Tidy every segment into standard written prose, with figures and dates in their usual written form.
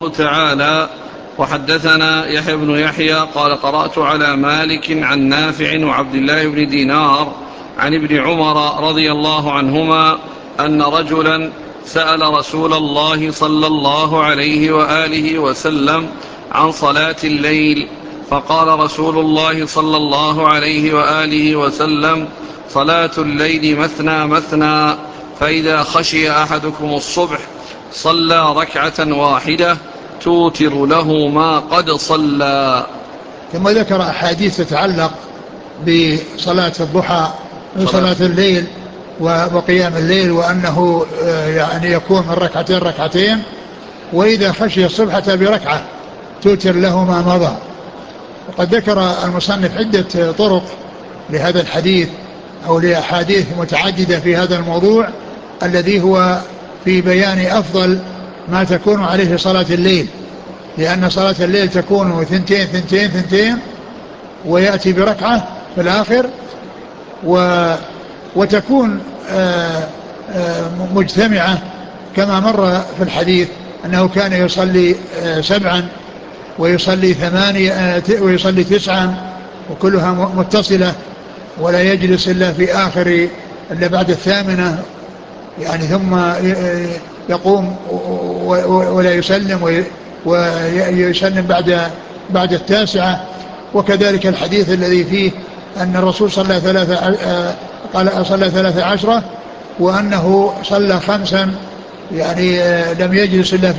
تعالى: وحدثنا يحيى بن يحيى قال قرأت على مالك عن نافع وعبد الله بن دينار عن ابن عمر رضي الله عنهما أن رجلا سأل رسول الله صلى الله عليه وآله وسلم عن صلاة الليل، فقال رسول الله صلى الله عليه وآله وسلم: صلاة الليل مثنى مثنى، فإذا خشي أحدكم الصبح صلى ركعة واحدة توتر له ما قد صلى. ثم ذكر أحاديث تتعلق بصلاة الضحى وصلاة الليل وقيام الليل، وأنه يعني يكون من ركعتين ركعتين، وإذا خشي الصبح أتى بركعة توتر له ما مضى. وقد ذكر المصنف عدة طرق لهذا الحديث أو لأحاديث متعددة في هذا الموضوع الذي هو في بيان أفضل ما تكون عليه صلاة الليل، لأن صلاة الليل تكون ثنتين ثنتين ثنتين ويأتي بركعة في الآخر، وتكون مجتمعة كما مر في الحديث أنه كان يصلي 7 ويصلي 8 ويصلي 9 وكلها متصلة، ولا يجلس إلا في آخر إلا بعد 8 يعني، ثم يقوم ولا يسلم ويسلم بعد 9. وكذلك الحديث الذي فيه أن الرسول صلى 13 وأنه صلى 5 يعني لم يجلس إلا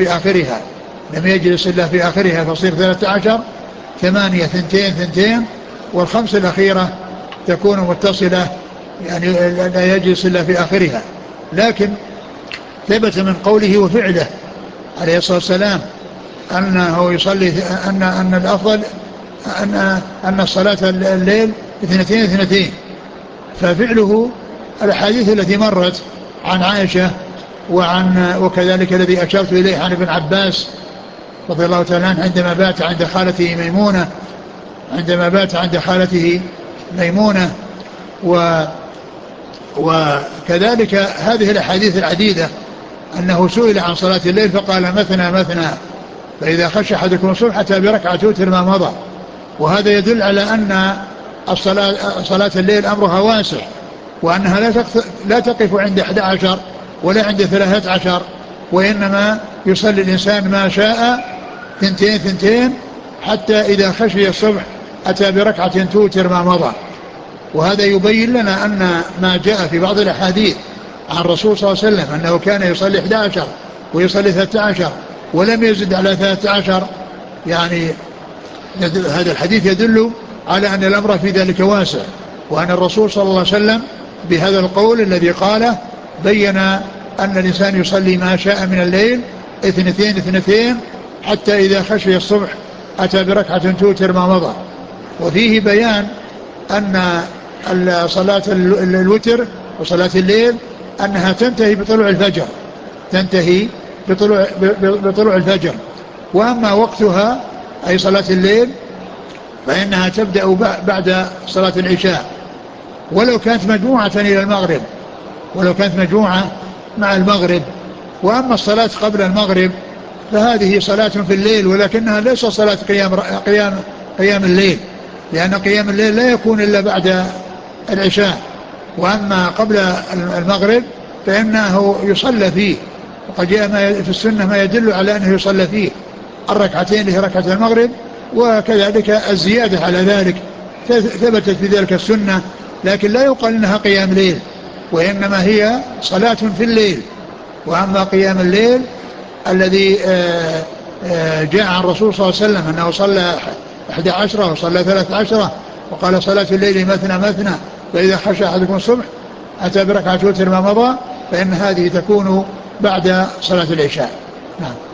في آخرها فصير 13 8 2 2 والخمس الأخيرة تكون متصلة يعني لا يجلس إلا في آخرها. لكن ثبت من قوله وفعله عليه الصلاة والسلام أنه يصلي أن الأفضل أن الصلاة الليل 2 2، ففعله الأحاديث التي مرت عن عائشة وكذلك الذي أشرت إليه عن ابن عباس رضي الله تعالى عنه عندما بات عند خالته ميمونة وكذلك هذه الأحاديث العديدة أنه سئل عن صلاة الليل فقال مثنى مثنى، فإذا خشى أحدكم الصبح أتى بركعة توتر ما مضى. وهذا يدل على أن صلاة الليل أمرها واسع، وأنها لا تقف عند 11 ولا عند 13، وإنما يصلي الإنسان ما شاء 2 2 حتى إذا خشي الصبح أتى بركعة توتر ما مضى. وهذا يبين لنا أن ما جاء في بعض الأحاديث عن الرسول صلى الله عليه وسلم أنه كان يصلي 11 ويصلي 13 ولم يزد على 13، يعني هذا الحديث يدل على أن الأمر في ذلك واسع، وأن الرسول صلى الله عليه وسلم بهذا القول الذي قاله بين أن الإنسان يصلي ما شاء من الليل 2 2 حتى إذا خشي الصبح أتى بركعة توتر ما مضى. وفيه بيان أن صلاة الوتر وصلاة الليل أنها تنتهي بطلوع الفجر، وأما وقتها أي صلاة الليل فإنها تبدأ بعد صلاة العشاء ولو كانت مجموعة إلى المغرب، مع المغرب. وأما الصلاة قبل المغرب فهذه صلاة في الليل، ولكنها ليس صلاة قيام الليل، لأن قيام الليل لا يكون إلا بعد العشاء. وأما قبل المغرب فإنه يصلى فيه، وقد جاء في السنة ما يدل على أنه يصلى فيه الركعتين اللي هي ركعة المغرب، وكذلك الزيادة على ذلك ثبتت في ذلك السنة، لكن لا يقال إنها قيام ليل، وإنما هي صلاة في الليل. وأما قيام الليل الذي جاء عن الرسول صلى الله عليه وسلم أنه صلى 11 وصلى 13 وقال صلاة الليل مثنى مثنى، فإذا خشى أحدكم الصبح أتى بركعة توتر ما مضى، فإن هذه تكون بعد صلاة العشاء. نعم.